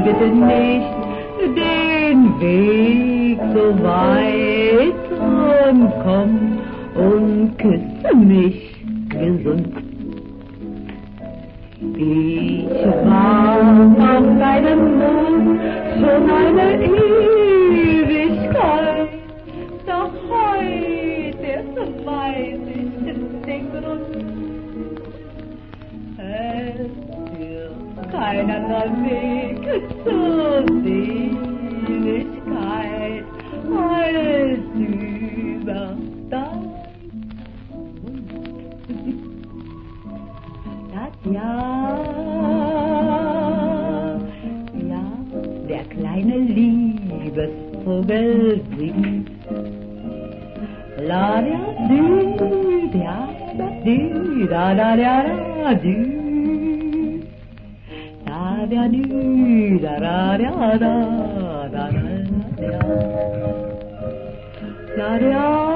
bitte nicht den Weg so weit und komm und küsse mich gesund. Ich war auf deinem Mund schon eine Ewigkeit, doch heute erst weiß ich den Grund. Es führt kein anderer Weg zur Seligkeit als über dein Mund. Das ja, der kleine Liebesvogel singt. La da dü, da da dü, da da da da dü, da da dü, da da da da da da da, la da.